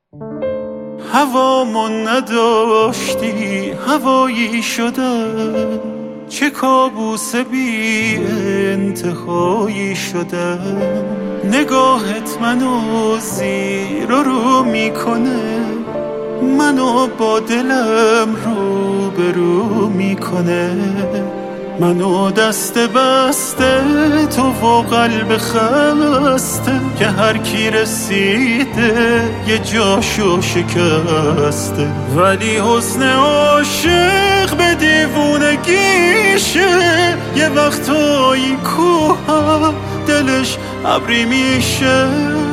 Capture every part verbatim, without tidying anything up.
هوامون نداشتی هوایی شده، چه کابوس بی انتهایی شده. نگاهت منو زیر و رو میکنه، منو با دلم رو به رو میکنه. منو دست بسته تو و قلب خسته، که هر کی رسیده یه جاشو شکسته. ولی حسن عاشق به دیوونگیشه، یه وقتایی کوه دلش ابری میشه.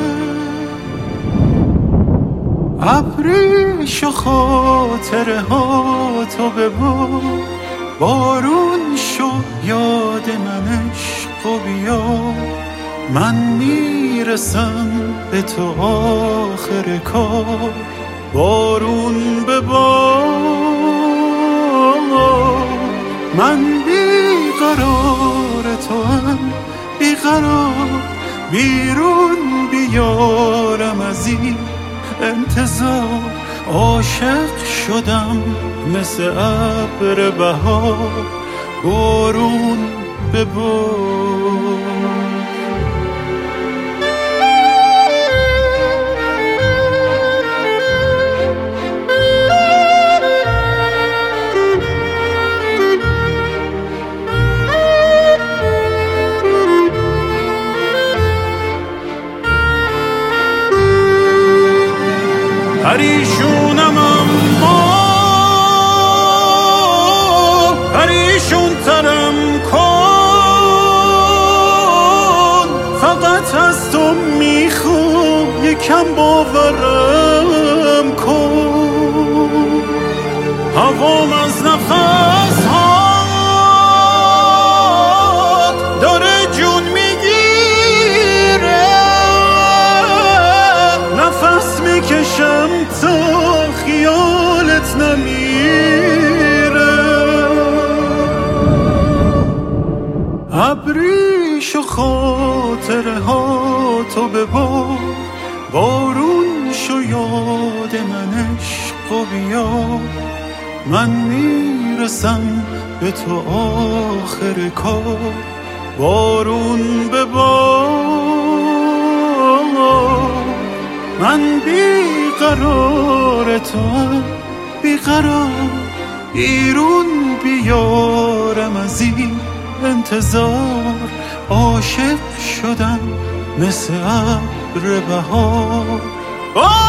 ابریش و خاطره ها تو ببار، بارون شو یاد من عشق و بیا. من میرسم به تو آخر کار، بارون ببار. من بیقرار تو هم بیقرار، بیرون بیارم از این انتظار. عاشق شدم مثل ابر بهار، بارون ببار. پریشونم اما پریشون ترم کن، فقط از تو میخوام یکم باورم کن. هوام از نفس هات داره جون میگیره، نفس میکشم تا خیالت نمیره. ابریش و خاطره ها تو ببار، بارون شو یاد من عشق و بیا. من میرسم به تو آخر کار، بارون ببار. من بیقرار تو بیقرار، بیرون بیارم از این انتظار. عاشق شدم مثل ابر بهار.